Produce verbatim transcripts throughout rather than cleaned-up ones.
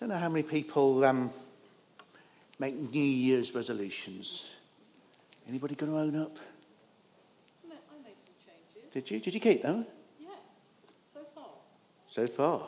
don't know how many people um, make New Year's resolutions. Anybody going to own up? No, I made some changes. Did you? Did you keep them? Yes, so far. So far.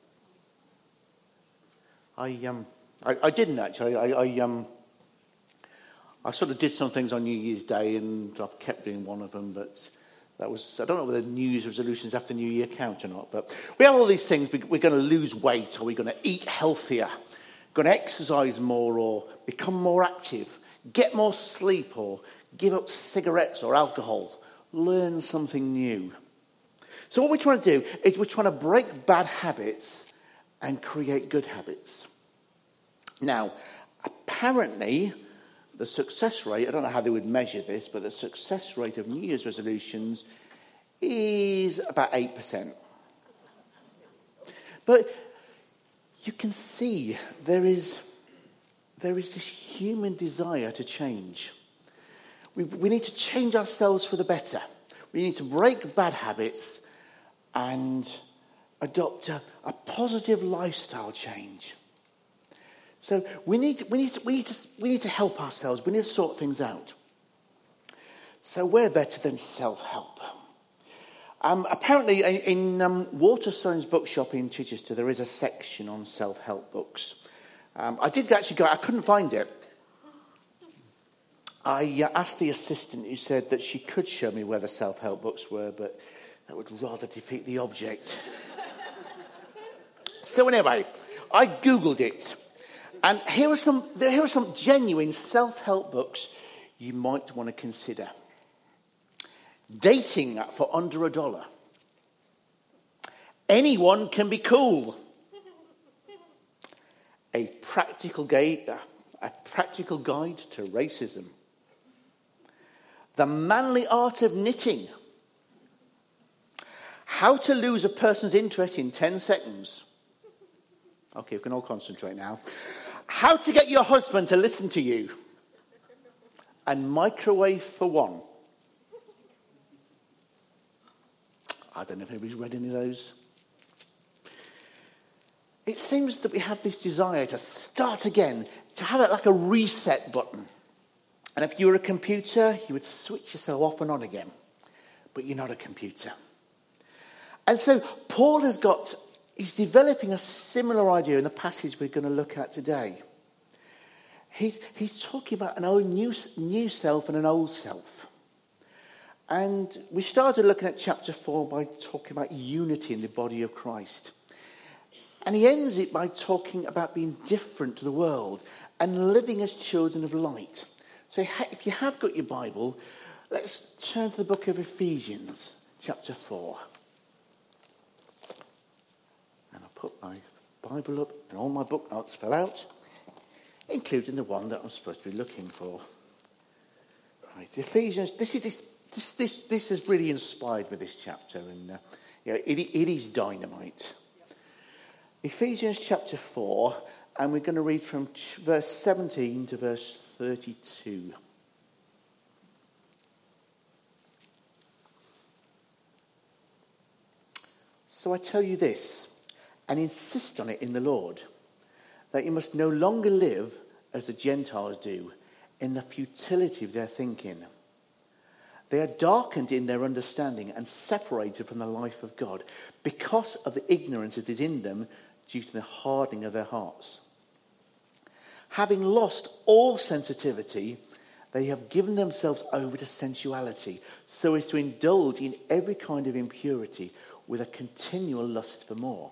I um I, I didn't actually. I, I um I sort of did some things on New Year's Day, and I've kept doing one of them. But that was I don't know whether New Year's resolutions after New Year count or not. But we have all these things. We, we're going to lose weight, or we're going to eat healthier, going to exercise more, or become more active, get more sleep, or give up cigarettes or alcohol, learn something new. So what we're trying to do is we're trying to break bad habits and create good habits. Now, apparently, the success rate, I don't know how they would measure this, but the success rate of New Year's resolutions is about eight percent. But you can see there is, there is this human desire to change. We, we need to change ourselves for the better. We need to break bad habits and adopt a, a positive lifestyle change. So we need, we, need to, we, need to, we need to help ourselves. We need to sort things out. So we're better than self-help. Um, apparently in um, Waterstone's bookshop in Chichester, there is a section on self-help books. Um, I did actually go, I couldn't find it. I uh, asked the assistant, who said that she could show me where the self-help books were, but that would rather defeat the object. So anyway, I Googled it. And here are some, here are some genuine self-help books you might want to consider. Dating for under a dollar. Anyone can be cool. A practical guide, a practical guide to racism. The manly art of knitting. How to lose a person's interest in ten seconds. Okay, we can all concentrate now. How to get your husband to listen to you. And microwave for one. I don't know if anybody's read any of those. It seems that we have this desire to start again, to have it like a reset button. And if you were a computer, you would switch yourself off and on again. But you're not a computer. And so Paul has got, he's developing a similar idea in the passage we're going to look at today. He's, he's talking about an old new, new self and an old self. And we started looking at chapter four by talking about unity in the body of Christ. And he ends it by talking about being different to the world and living as children of light. So if you have got your Bible, let's turn to the book of Ephesians, chapter four. And I'll put my Bible up, and all my book notes fell out, including the one that I'm supposed to be looking for. Right, Ephesians, this is this this this, this has really inspired me, this chapter, and uh, yeah, it, it is dynamite. Ephesians chapter four, and we're going to read from verse seventeen to verse thirty-two. So I tell you this, and insist on it in the Lord, that you must no longer live as the Gentiles do, in the futility of their thinking. They are darkened in their understanding and separated from the life of God because of the ignorance that is in them due to the hardening of their hearts. Having lost all sensitivity, they have given themselves over to sensuality, so as to indulge in every kind of impurity with a continual lust for more.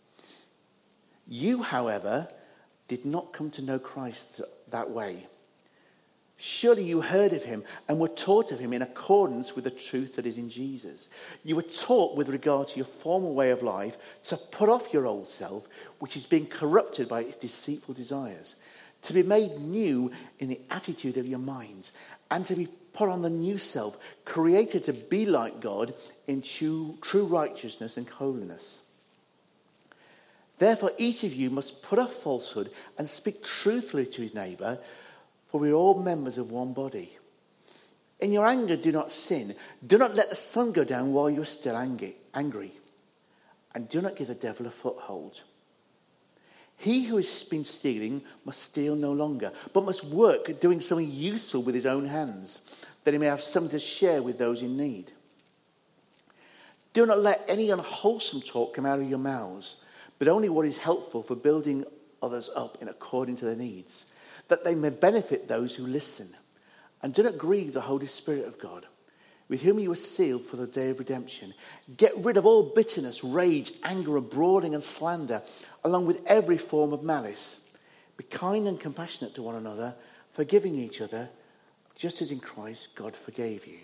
You, however, did not come to know Christ that way. Surely you heard of him and were taught of him in accordance with the truth that is in Jesus. You were taught with regard to your former way of life to put off your old self, which is being corrupted by its deceitful desires, to be made new in the attitude of your minds, and to be put on the new self, created to be like God in true, true righteousness and holiness. Therefore, each of you must put off falsehood and speak truthfully to his neighbour, for we are all members of one body. In your anger, do not sin. Do not let the sun go down while you are still angry. And do not give the devil a foothold. He who has been stealing must steal no longer, but must work at doing something useful with his own hands, that he may have something to share with those in need. Do not let any unwholesome talk come out of your mouths, but only what is helpful for building others up in according to their needs, that they may benefit those who listen. And do not grieve the Holy Spirit of God, with whom you were sealed for the day of redemption. Get rid of all bitterness, rage, anger, abroading and slander, along with every form of malice. Be kind and compassionate to one another, forgiving each other, just as in Christ God forgave you.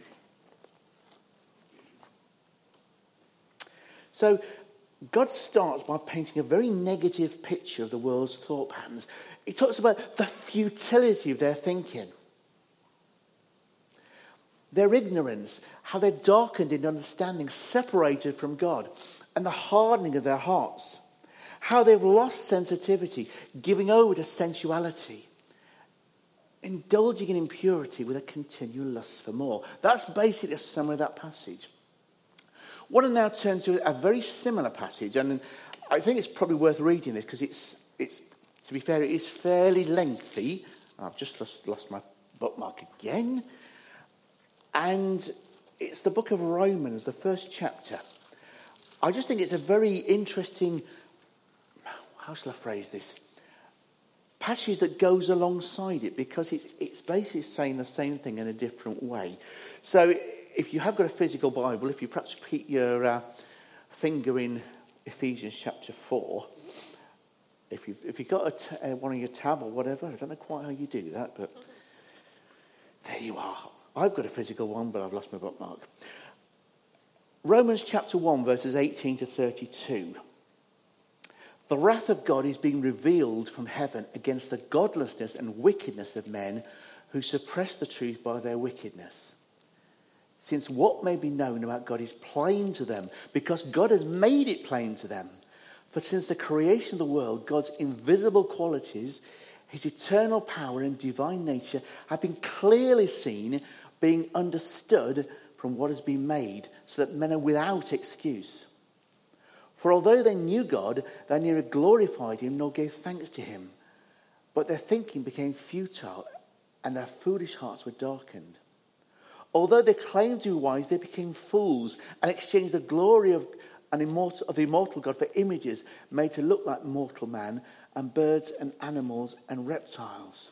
So God starts by painting a very negative picture of the world's thought patterns. He talks about the futility of their thinking. Their ignorance, how they're darkened in understanding, separated from God, and the hardening of their hearts. How they've lost sensitivity, giving over to sensuality, indulging in impurity with a continual lust for more. That's basically a summary of that passage. I want to now turn to a very similar passage, and I think it's probably worth reading this because it's, it's, to be fair, it is fairly lengthy. I've just lost, lost my bookmark again. And it's the book of Romans, the first chapter. I just think it's a very interesting, how shall I phrase this, passage that goes alongside it, because it's, it's basically saying the same thing in a different way. So if you have got a physical Bible, if you perhaps put your uh, finger in Ephesians chapter four, if you've, if you've got a t- uh, one on your tab or whatever, I don't know quite how you do that, but there you are. I've got a physical one, but I've lost my bookmark. Romans chapter one, verses eighteen to thirty-two. The wrath of God is being revealed from heaven against the godlessness and wickedness of men who suppress the truth by their wickedness. Since what may be known about God is plain to them, because God has made it plain to them. For since the creation of the world, God's invisible qualities, his eternal power and divine nature have been clearly seen, being understood from what has been made, so that men are without excuse. For although they knew God, they neither glorified him nor gave thanks to him. But their thinking became futile, and their foolish hearts were darkened. Although they claimed to be wise, they became fools, and exchanged the glory of, an immortal, of the immortal God for images made to look like mortal man, and birds and animals and reptiles.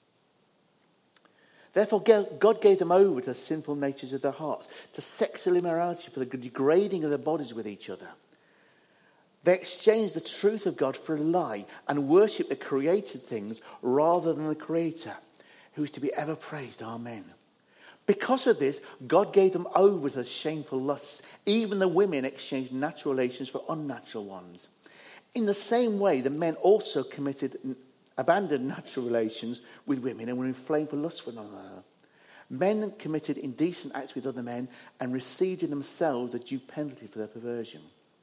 Therefore, God gave them over to the sinful natures of their hearts, to sexual immorality, for the degrading of their bodies with each other. They exchanged the truth of God for a lie and worshipped the created things rather than the Creator, who is to be ever praised. Amen. Because of this, God gave them over to shameful lusts. Even the women exchanged natural relations for unnatural ones. In the same way, the men also committed, abandoned natural relations with women and were inflamed for lust for one another. Men committed indecent acts with other men and received in themselves the due penalty for their perversion.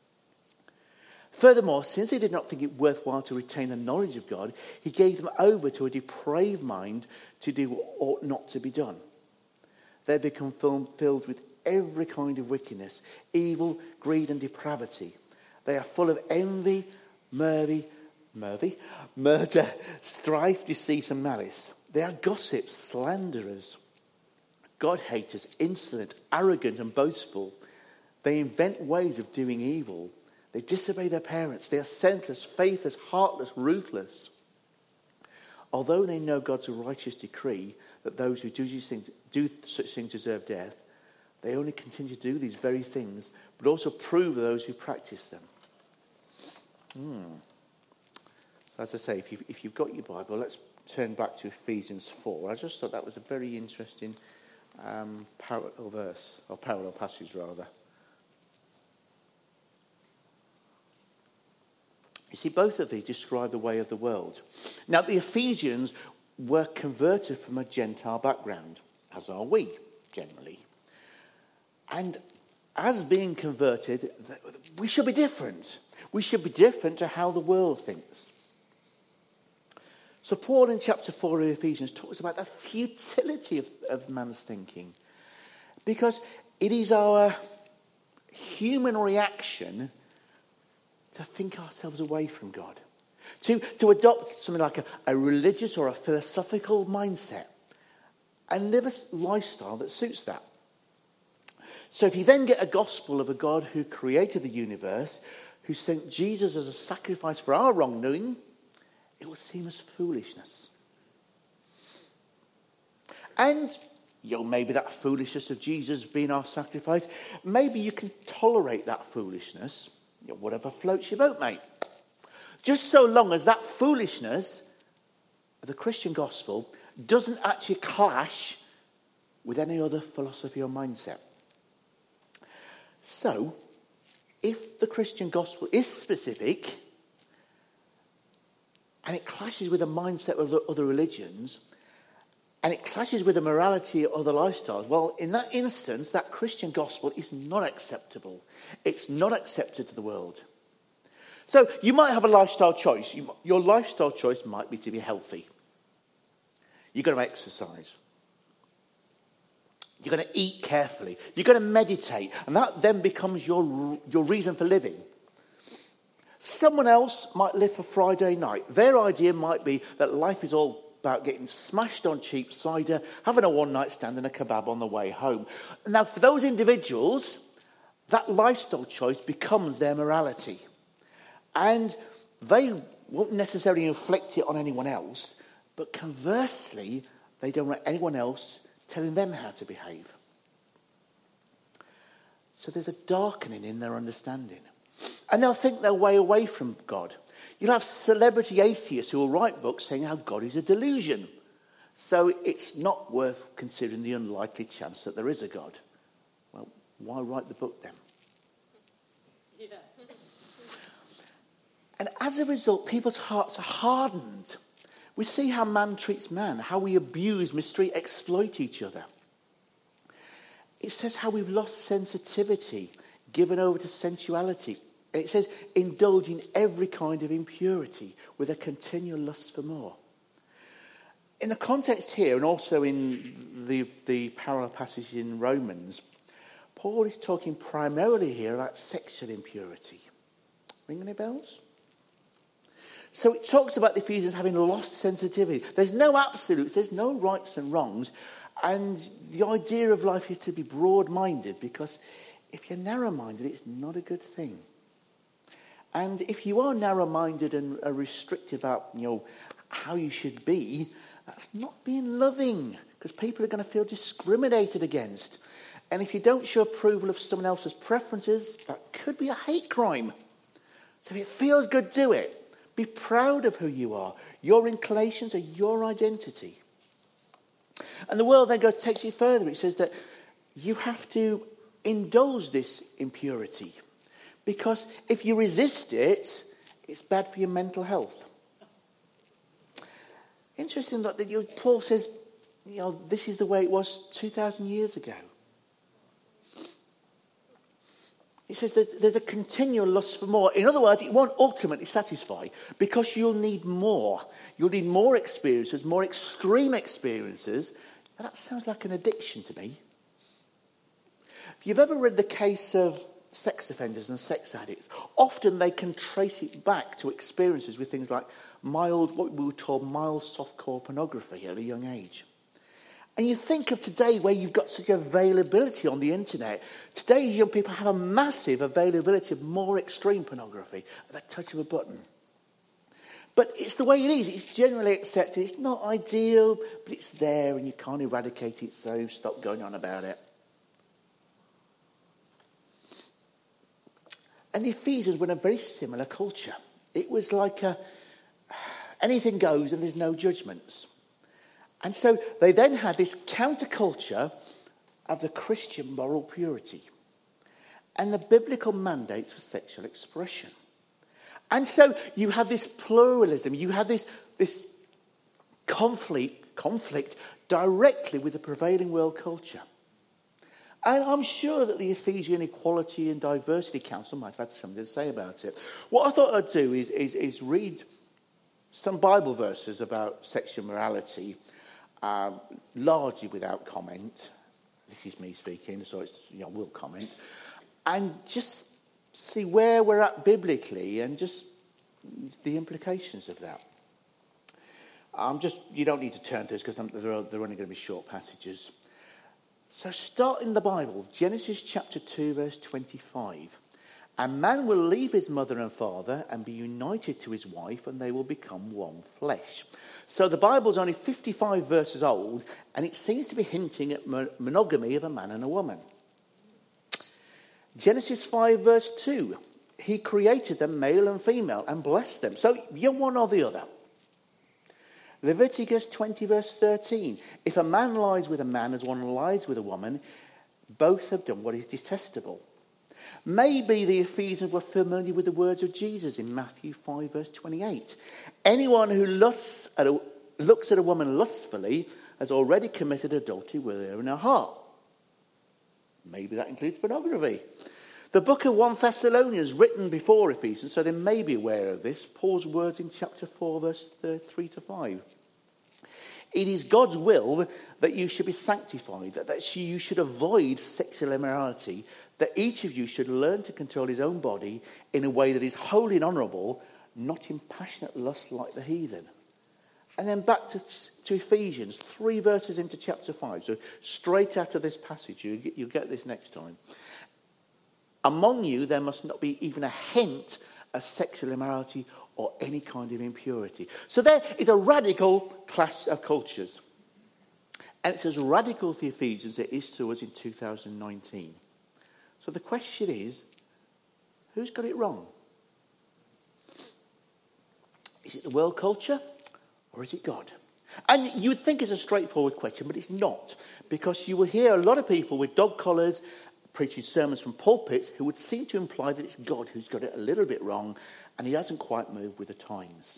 Furthermore, since they did not think it worthwhile to retain the knowledge of God, he gave them over to a depraved mind to do what ought not to be done. They become filled with every kind of wickedness, evil, greed, and depravity. They are full of envy, murder, murder, murder, strife, deceit, and malice. They are gossips, slanderers, God-haters, insolent, arrogant, and boastful. They invent ways of doing evil. They disobey their parents. They are senseless, faithless, heartless, ruthless. Although they know God's righteous decree that those who do, these things, do such things deserve death, they only continue to do these very things, but also prove to those who practice them. Hmm. So as I say, if you've, if you've got your Bible, let's turn back to Ephesians four. I just thought that was a very interesting um, parallel verse, or parallel passage rather. You see, both of these describe the way of the world. Now, the Ephesians were converted from a Gentile background, as are we, generally. And as being converted, we should be different. We should be different to how the world thinks. So Paul in chapter four of Ephesians talks about the futility of, of man's thinking. Because it is our human reaction to think ourselves away from God. To, to adopt something like a, a religious or a philosophical mindset and live a lifestyle that suits that. So if you then get a gospel of a God who created the universe, who sent Jesus as a sacrifice for our wrongdoing, it will seem as foolishness. And, you know, maybe that foolishness of Jesus being our sacrifice, maybe you can tolerate that foolishness, you know, whatever floats your boat, mate. Just so long as that foolishness of the Christian gospel doesn't actually clash with any other philosophy or mindset. So, if the Christian gospel is specific and it clashes with the mindset of the other religions and it clashes with the morality of other lifestyles, well, in that instance, that Christian gospel is not acceptable. It's not accepted to the world. So you might have a lifestyle choice. You, your lifestyle choice might be to be healthy. You're going to exercise. You're going to eat carefully. You're going to meditate. And that then becomes your, your reason for living. Someone else might live for Friday night. Their idea might be that life is all about getting smashed on cheap cider, having a one-night stand and a kebab on the way home. Now, for those individuals, that lifestyle choice becomes their morality. And they won't necessarily inflict it on anyone else, but conversely, they don't want anyone else telling them how to behave. So there's a darkening in their understanding. And they'll think their way away from God. You'll have celebrity atheists who will write books saying how God is a delusion. So it's not worth considering the unlikely chance that there is a God. Well, why write the book then? Yeah. And as a result, people's hearts are hardened. We see how man treats man, how we abuse, mistreat, exploit each other. It says how we've lost sensitivity, given over to sensuality. And it says indulge in every kind of impurity with a continual lust for more. In the context here, and also in the, the parallel passage in Romans, Paul is talking primarily here about sexual impurity. Ring any bells? So it talks about the Ephesians having lost sensitivity. There's no absolutes, there's no rights and wrongs. And the idea of life is to be broad-minded, because if you're narrow-minded, it's not a good thing. And if you are narrow-minded and are restrictive about, you know, how you should be, that's not being loving, because people are going to feel discriminated against. And if you don't show approval of someone else's preferences, that could be a hate crime. So if it feels good, do it. Be proud of who you are. Your inclinations are your identity. And the world then goes takes it further. It says that you have to indulge this impurity, because if you resist it, it's bad for your mental health. Interesting that you know, Paul says, you know, this is the way it was two thousand years ago. It says there's, there's a continual lust for more. In other words, it won't ultimately satisfy, because you'll need more. You'll need more experiences, more extreme experiences. And that sounds like an addiction to me. If you've ever read the case of sex offenders and sex addicts, often they can trace it back to experiences with things like mild, what we would call mild softcore pornography at a young age. And you think of today where you've got such availability on the internet. Today's young people have a massive availability of more extreme pornography at the touch of a button. But it's the way it is. It's generally accepted. It's not ideal, but it's there and you can't eradicate it, so stop going on about it. And the Ephesians were in a very similar culture. It was like a, anything goes and there's no judgments. And so they then had this counterculture of the Christian moral purity and the biblical mandates for sexual expression. And so you have this pluralism, you have this, this conflict, conflict directly with the prevailing world culture. And I'm sure that the Ephesian Equality and Diversity Council might have had something to say about it. What I thought I'd do is, is, is read some Bible verses about sexual morality, Um, largely without comment. This is me speaking, so it's, you know, we'll comment. And just see where we're at biblically and just the implications of that. I'm just, you don't need to turn to this because they're, they're only going to be short passages. So start in the Bible, Genesis chapter two, verse twenty-five. A man will leave his mother and father and be united to his wife, and they will become one flesh. So the Bible's only fifty-five verses old, and it seems to be hinting at monogamy of a man and a woman. Genesis five, verse two. He created them male and female and blessed them. So you're one or the other. Leviticus twenty, verse thirteen. If a man lies with a man as one lies with a woman, both have done what is detestable. Maybe the Ephesians were familiar with the words of Jesus in Matthew five, verse twenty-eight. Anyone who lusts at a, looks at a woman lustfully has already committed adultery with her in her heart. Maybe that includes pornography. The book of First Thessalonians, written before Ephesians, so they may be aware of this, Paul's words in chapter four, verse three to five. It is God's will that you should be sanctified, that, that you should avoid sexual immorality, that each of you should learn to control his own body in a way that is holy and honourable, not in passionate lust like the heathen. And then back to, to Ephesians, three verses into chapter five. So straight after this passage, you, you'll get this next time. Among you there must not be even a hint of sexual immorality or any kind of impurity. So there is a radical clash of cultures. And it's as radical to the Ephesians as it is to us in two thousand nineteen. So the question is, who's got it wrong? Is it the world culture or is it God? And you would think it's a straightforward question, but it's not. Because you will hear a lot of people with dog collars preaching sermons from pulpits who would seem to imply that it's God who's got it a little bit wrong and he hasn't quite moved with the times.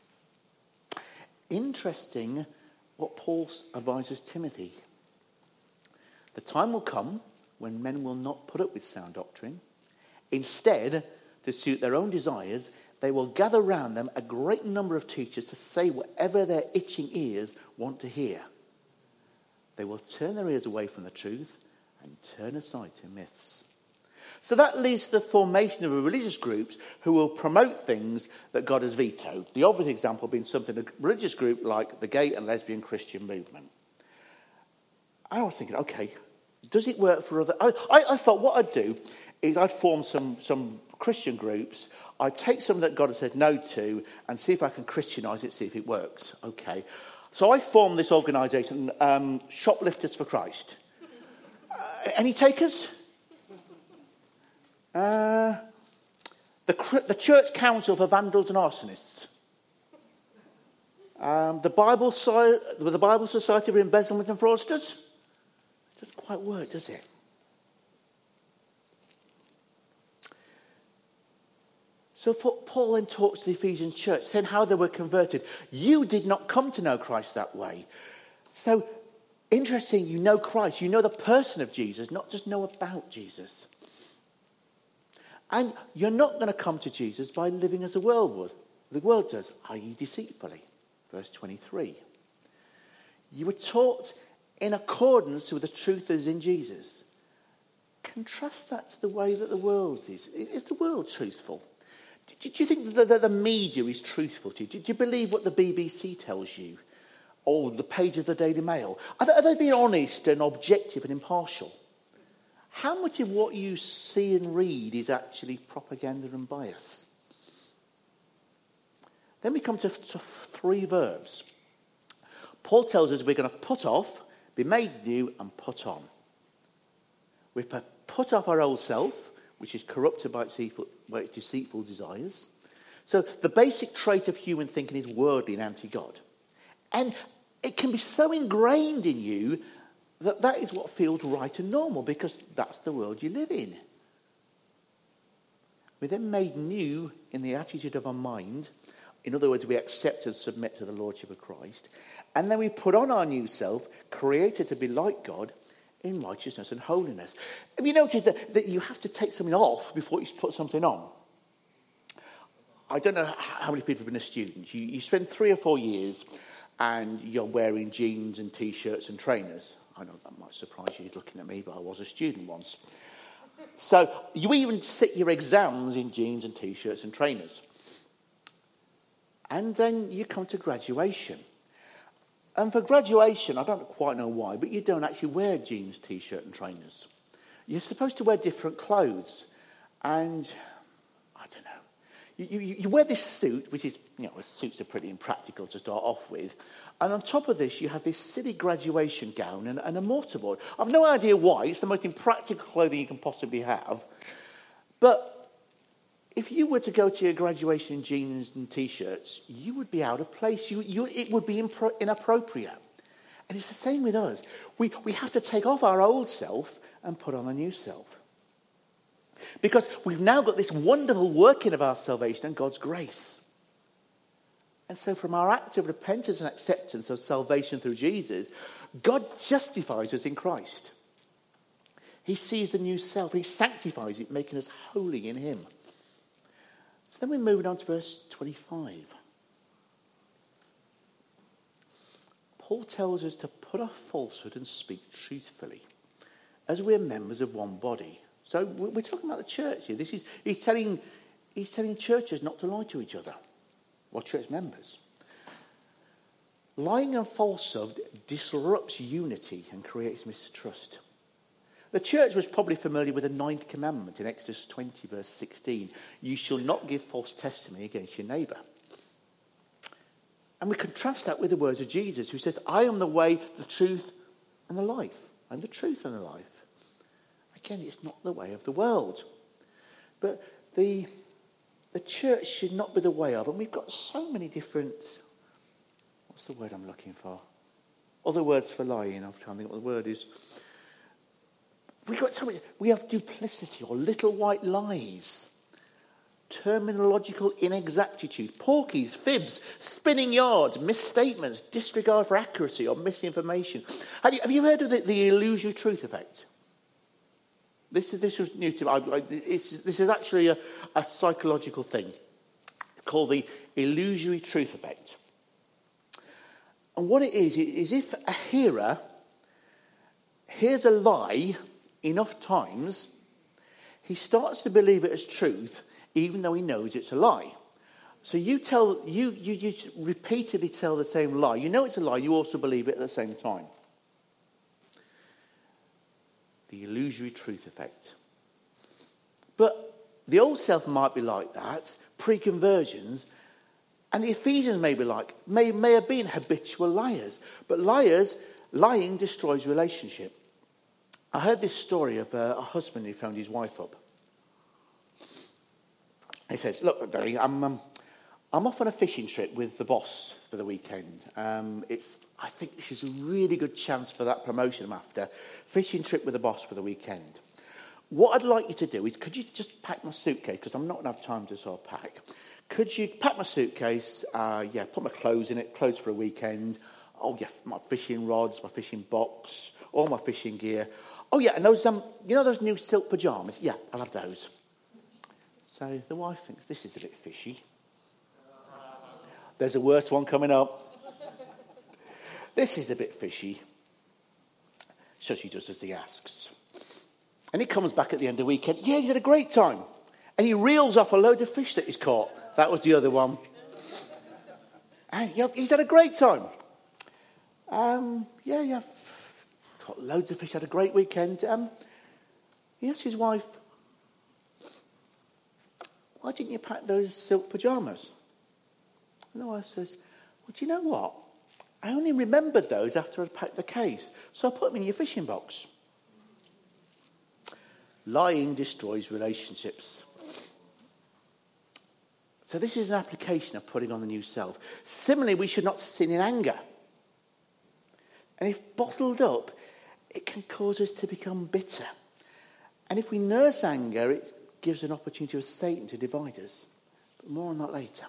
Interesting what Paul advises Timothy. The time will come when men will not put up with sound doctrine. Instead, to suit their own desires, they will gather round them a great number of teachers to say whatever their itching ears want to hear. They will turn their ears away from the truth and turn aside to myths. So that leads to the formation of religious groups who will promote things that God has vetoed. The obvious example being something, a religious group like the gay and lesbian Christian movement. I was thinking, okay, does it work for other... I, I, I thought what I'd do is I'd form some, some Christian groups. I'd take some that God has said no to and see if I can Christianise it, see if it works. Okay. So I formed this organisation, um, Shoplifters for Christ. Uh, any takers? Uh, the, the Church Council for Vandals and Arsonists. Um, the Bible so, the Bible Society for Embezzlement and Fraudsters. It doesn't quite work, does it? So Paul then talks to the Ephesian church, saying how they were converted. You did not come to know Christ that way. So interesting, you know Christ. You know the person of Jesus, not just know about Jesus. And you're not going to come to Jesus by living as the world would. The world does, that is deceitfully. Verse twenty-three. You were taught in accordance with the truth that is in Jesus. Contrast that to the way that the world is. Is the world truthful? Do you think that the media is truthful to you? Do you believe what the B B C tells you? Or the page of the Daily Mail? Are they being honest and objective and impartial? How much of what you see and read is actually propaganda and bias? Then we come to, to three verbs. Paul tells us we're going to put off, be made new, and put on. We put off our old self, which is corrupted by its deceitful, by its deceitful desires. So the basic trait of human thinking is worldly and anti-God. And it can be so ingrained in you that that is what feels right and normal because that's the world you live in. We're then made new in the attitude of our mind. In other words, we accept and submit to the Lordship of Christ. And then we put on our new self, created to be like God, in righteousness and holiness. Have you noticed that, that you have to take something off before you put something on? I don't know how many people have been a student. You, you spend three or four years and you're wearing jeans and T-shirts and trainers. I know that might surprise you looking at me, but I was a student once. So you even sit your exams in jeans and T-shirts and trainers. And then you come to graduation. And for graduation, I don't quite know why, but you don't actually wear jeans, T-shirt and trainers. You're supposed to wear different clothes. And I don't know. You, you, you wear this suit, which is, you know, suits are pretty impractical to start off with. And on top of this, you have this silly graduation gown and, and a mortarboard. I've no idea why. It's the most impractical clothing you can possibly have. But if you were to go to your graduation in jeans and T-shirts, you would be out of place. You, you, it would be impro- inappropriate. And it's the same with us. We, we have to take off our old self and put on a new self. Because we've now got this wonderful working of our salvation and God's grace. And so from our act of repentance and acceptance of salvation through Jesus, God justifies us in Christ. He sees the new self. He sanctifies it, making us holy in him. So then we're moving on to verse twenty-five. Paul tells us to put off falsehood and speak truthfully, as we're members of one body. So we're talking about the church here. This is he's telling he's telling churches not to lie to each other, or church members. Lying and falsehood disrupts unity and creates mistrust. The church was probably familiar with the ninth commandment in Exodus twenty, verse sixteen. You shall not give false testimony against your neighbour. And we contrast that with the words of Jesus, who says, I am the way, the truth, and the life. I'm the truth and the life. Again, it's not the way of the world. But the, the church should not be the way of. And we've got so many different, what's the word I'm looking for? Other words for lying. I'm trying to think what the word is. We've got so much. We have duplicity or little white lies. Terminological inexactitude, porkies, fibs, spinning yards, misstatements, disregard for accuracy or misinformation. Have you, have you heard of the, the illusory truth effect? This, this was new to me. I, I, it's, this is actually a, a psychological thing called the illusory truth effect. And what it is, it is if a hearer hears a lie enough times, he starts to believe it as truth, even though he knows it's a lie. So you tell you, you you repeatedly tell the same lie. You know it's a lie, you also believe it at the same time. The illusory truth effect. But the old self might be like that, pre-conversions, and the Ephesians may be like, may, may have been habitual liars. But liars, lying destroys relationship. I heard this story of a, a husband who found his wife up. He says, look, Barry, I'm, um, I'm off on a fishing trip with the boss for the weekend. Um, it's, I think this is a really good chance for that promotion I'm after. Fishing trip with the boss for the weekend. What I'd like you to do is, could you just pack my suitcase? Because I'm not going to have time to sort of pack. Could you pack my suitcase? Uh, yeah, put my clothes in it, clothes for a weekend. Oh, yeah, my fishing rods, my fishing box, all my fishing gear. Oh, yeah, and those, um, you know those new silk pyjamas? Yeah, I'll have those. So the wife thinks, this is a bit fishy. There's a worse one coming up. This is a bit fishy. So she does as he asks. And he comes back at the end of the weekend. Yeah, he's had a great time. And he reels off a load of fish that he's caught. That was the other one. And yeah, he's had a great time. Um, yeah, yeah. Caught loads of fish, had a great weekend. Um, he asks his wife, why didn't you pack those silk pyjamas? And the wife says, well, do you know what? I only remembered those after I'd packed the case. So I put them in your fishing box. Lying destroys relationships. So this is an application of putting on the new self. Similarly, we should not sin in anger. And if bottled up, it can cause us to become bitter. And if we nurse anger, it gives an opportunity for Satan to divide us. But more on that later.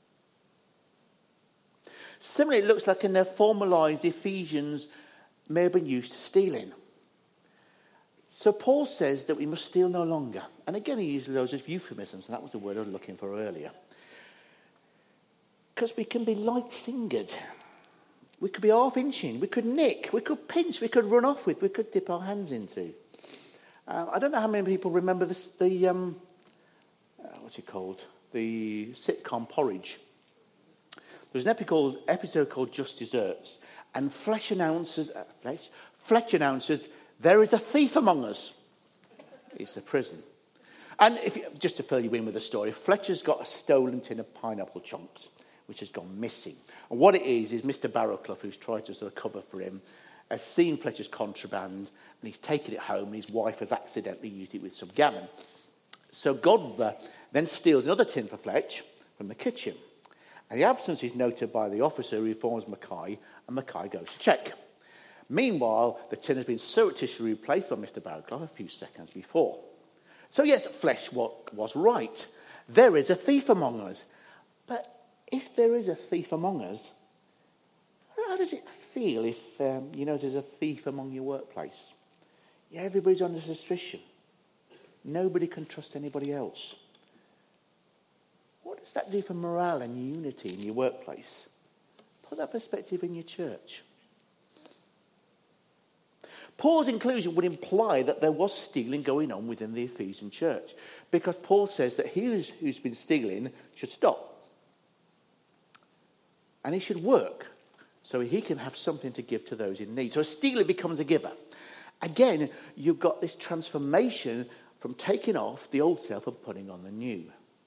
Similarly, it looks like in their formalised Ephesians may have been used to stealing. So Paul says that we must steal no longer. And again, he uses those as euphemisms, and that was the word I was looking for earlier. Because we can be light-fingered. We could be half-inching. We could nick. We could pinch. We could run off with. We could dip our hands into. Uh, I don't know how many people remember this, the, um, uh, what's it called? The sitcom Porridge. There's an episode called, episode called Just Desserts, and Fletch announces, uh, Fletch, Fletch announces, there is a thief among us. It's a prison. And if you, just to fill you in with the story, Fletcher's got a stolen tin of pineapple chunks, which has gone missing. And what it is, is Mister Barrowclough, who's tried to sort of cover for him, has seen Fletcher's contraband, and he's taken it home, and his wife has accidentally used it with some gammon. So Godber then steals another tin for Fletch from the kitchen. And the absence is noted by the officer who informs Mackay, and Mackay goes to check. Meanwhile, the tin has been surreptitiously replaced by Mister Barrowclough a few seconds before. So yes, Fletch was right. There is a thief among us. But if there is a thief among us, how does it feel if um, you know there's a thief among your workplace? Yeah, everybody's under suspicion. Nobody can trust anybody else. What does that do for morale and unity in your workplace? Put that perspective in your church. Paul's inclusion would imply that there was stealing going on within the Ephesian church, because Paul says that he who's been stealing should stop. And he should work so he can have something to give to those in need. So a stealer becomes a giver. Again, you've got this transformation from taking off the old self and putting on the new.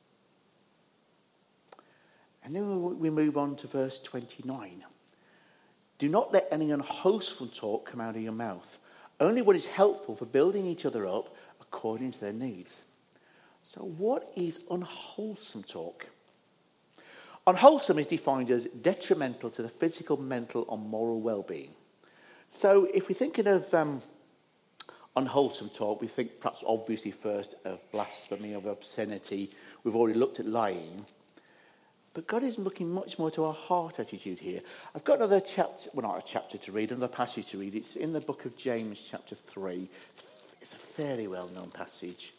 And then we move on to verse twenty-nine. Do not let any unwholesome talk come out of your mouth. Only what is helpful for building each other up according to their needs. So what is unwholesome talk? Unwholesome is defined as detrimental to the physical, mental, or moral well-being. So if we're thinking of um, unwholesome talk, we think perhaps obviously first of blasphemy, of obscenity. We've already looked at lying. But God is looking much more to our heart attitude here. I've got another chapter, well, not a chapter to read, another passage to read. It's in the book of James, chapter three. It's a fairly well-known passage.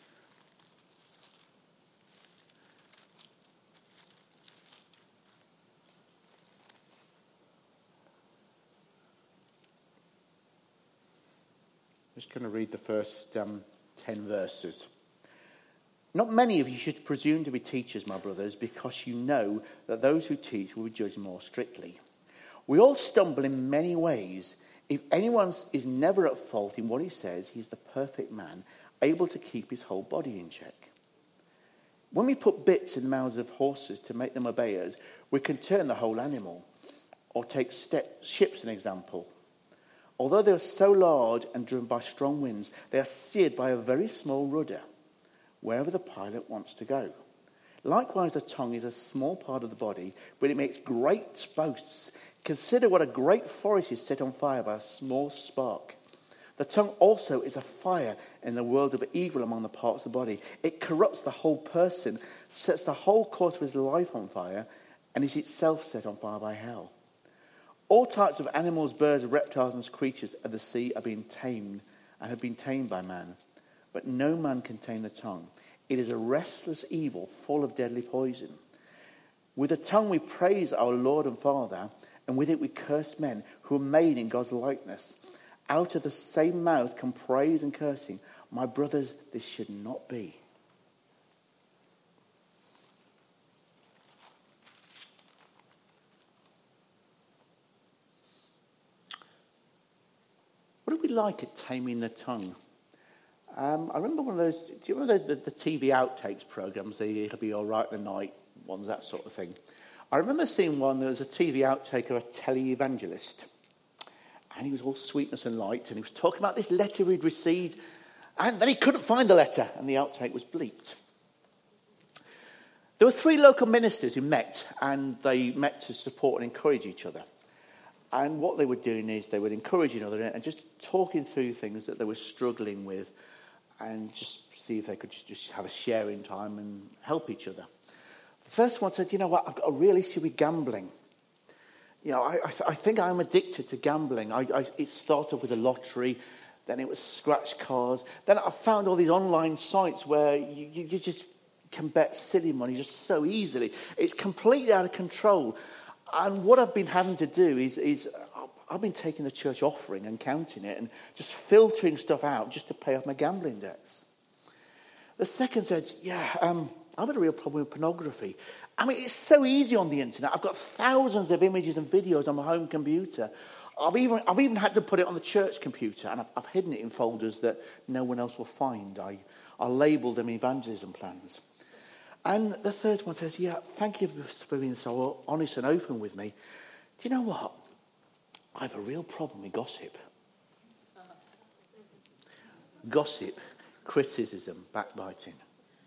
I'm just going to read the first um, ten verses. Not many of you should presume to be teachers, my brothers, because you know that those who teach will be judged more strictly. We all stumble in many ways. If anyone is never at fault in what he says, he is the perfect man, able to keep his whole body in check. When we put bits in the mouths of horses to make them obey us, we can turn the whole animal. Or take step, ships, an example. Although they are so large and driven by strong winds, they are steered by a very small rudder, wherever the pilot wants to go. Likewise, the tongue is a small part of the body, but it makes great boasts. Consider what a great forest is set on fire by a small spark. The tongue also is a fire in the world of evil among the parts of the body. It corrupts the whole person, sets the whole course of his life on fire, and is itself set on fire by hell. All types of animals, birds, reptiles, and creatures of the sea are being tamed and have been tamed by man. But no man can tame the tongue. It is a restless evil, full of deadly poison. With the tongue we praise our Lord and Father, and with it we curse men who are made in God's likeness. Out of the same mouth come praise and cursing. My brothers, this should not be. What do we like at taming the tongue? Um, I remember one of those, do you remember the, the, the T V outtakes programs, the It'll Be All Right Tonight ones, that sort of thing? I remember seeing one, there was a T V outtake of a televangelist. And he was all sweetness and light, and he was talking about this letter he'd received, and then he couldn't find the letter, and the outtake was bleeped. There were three local ministers who met, and they met to support and encourage each other. And what they were doing is they would encourage each other and just talking through things that they were struggling with, and just see if they could just have a sharing time and help each other. The first one said, you know what, I've got a real issue with gambling. You know, I, I, th- I think I'm addicted to gambling. I, I, it started with a lottery, then it was scratch cards. Then I found all these online sites where you, you, you just can bet silly money just so easily. It's completely out of control. And what I've been having to do is, is I've been taking the church offering and counting it and just filtering stuff out just to pay off my gambling debts. The second said, yeah, um, I've had a real problem with pornography. I mean, it's so easy on the internet. I've got thousands of images and videos on my home computer. I've even, I've even had to put it on the church computer, and I've, I've hidden it in folders that no one else will find. I, I labelled them evangelism plans. And the third one says, yeah, thank you for being so honest and open with me. Do you know what? I have a real problem with gossip. Gossip, criticism, backbiting.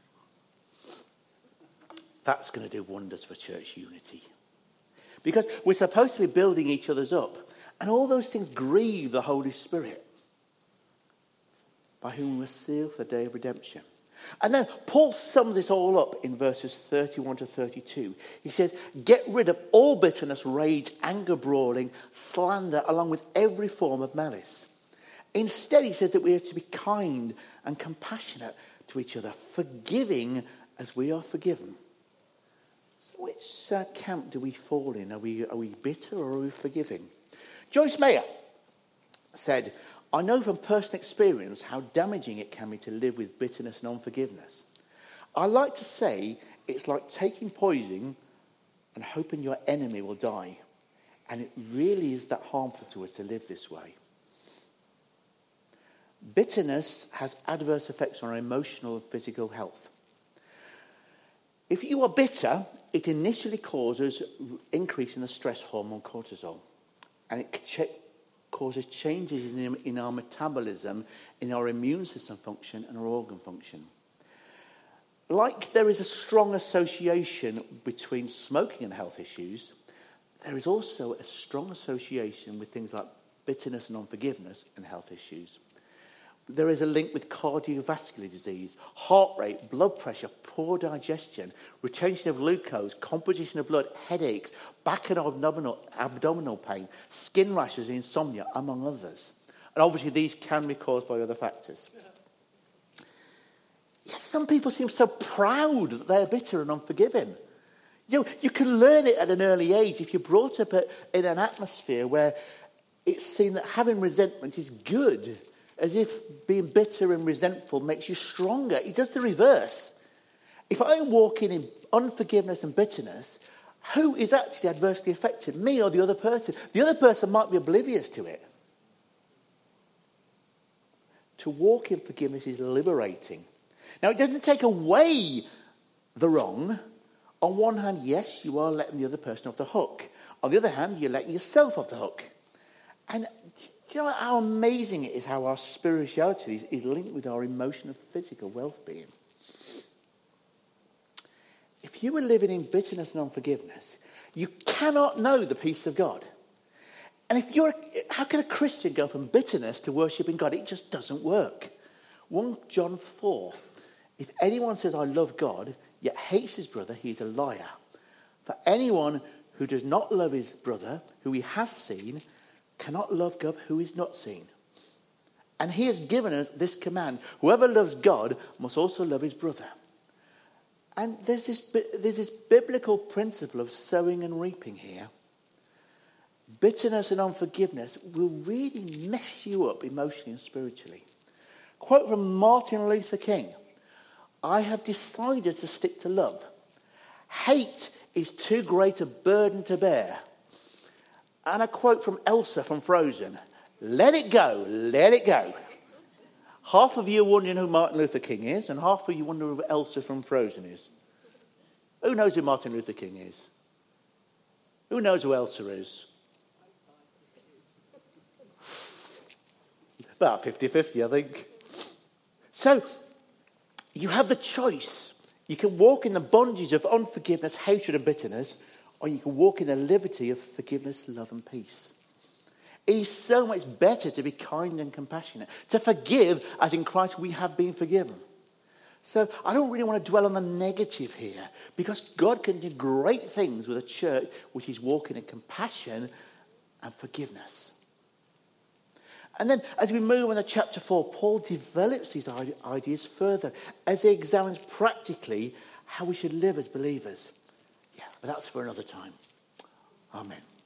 That's going to do wonders for church unity. Because we're supposed to be building each other's up. And all those things grieve the Holy Spirit, by whom we are sealed for the day of redemption. And then Paul sums this all up in verses thirty-one to thirty-two. He says, get rid of all bitterness, rage, anger, brawling, slander, along with every form of malice. Instead, he says that we are to be kind and compassionate to each other, forgiving as we are forgiven. So which uh, camp do we fall in? Are we, are we bitter or are we forgiving? Joyce Meyer said, I know from personal experience how damaging it can be to live with bitterness and unforgiveness. I like to say it's like taking poison and hoping your enemy will die. And it really is that harmful to us to live this way. Bitterness has adverse effects on our emotional and physical health. If you are bitter, it initially causes increase in the stress hormone cortisol. And it ch- causes changes in, in our metabolism, in our immune system function and our organ function. Like there is a strong association between smoking and health issues, there is also a strong association with things like bitterness and unforgiveness and health issues. There is a link with cardiovascular disease, heart rate, blood pressure, poor digestion, retention of glucose, composition of blood, headaches, back and abdominal, abdominal pain, skin rashes, insomnia, among others. And obviously these can be caused by other factors. Yes, some people seem so proud that they're bitter and unforgiving. You know, you can learn it at an early age if you're brought up in an atmosphere where it's seen that having resentment is good. As if being bitter and resentful makes you stronger. It does the reverse. If I'm walking in unforgiveness and bitterness, who is actually adversely affected? Me or the other person? The other person might be oblivious to it. To walk in forgiveness is liberating. Now, it doesn't take away the wrong. On one hand, yes, you are letting the other person off the hook. On the other hand, you're letting yourself off the hook. And do you know how amazing it is how our spirituality is, is linked with our emotional and physical well-being? If you are living in bitterness and unforgiveness, you cannot know the peace of God. And if you're, how can a Christian go from bitterness to worshipping God? It just doesn't work. First John four, if anyone says, I love God, yet hates his brother, he is a liar. For anyone who does not love his brother, who he has seen, cannot love God who is not seen. And he has given us this command. Whoever loves God must also love his brother. And there's this, there's this biblical principle of sowing and reaping here. Bitterness and unforgiveness will really mess you up emotionally and spiritually. Quote from Martin Luther King. I have decided to stick to love. Hate is too great a burden to bear. And a quote from Elsa from Frozen. Let it go, let it go. Half of you are wondering who Martin Luther King is, and half of you wonder who Elsa from Frozen is. Who knows who Martin Luther King is? Who knows who Elsa is? About fifty-fifty, I think. So, you have the choice. You can walk in the bondage of unforgiveness, hatred and bitterness, or you can walk in the liberty of forgiveness, love and peace. It is so much better to be kind and compassionate, to forgive as in Christ we have been forgiven. So I don't really want to dwell on the negative here, because God can do great things with a church which is walking in compassion and forgiveness. And then as we move on to chapter four, Paul develops these ideas further as he examines practically how we should live as believers. Yeah, but that's for another time. Amen.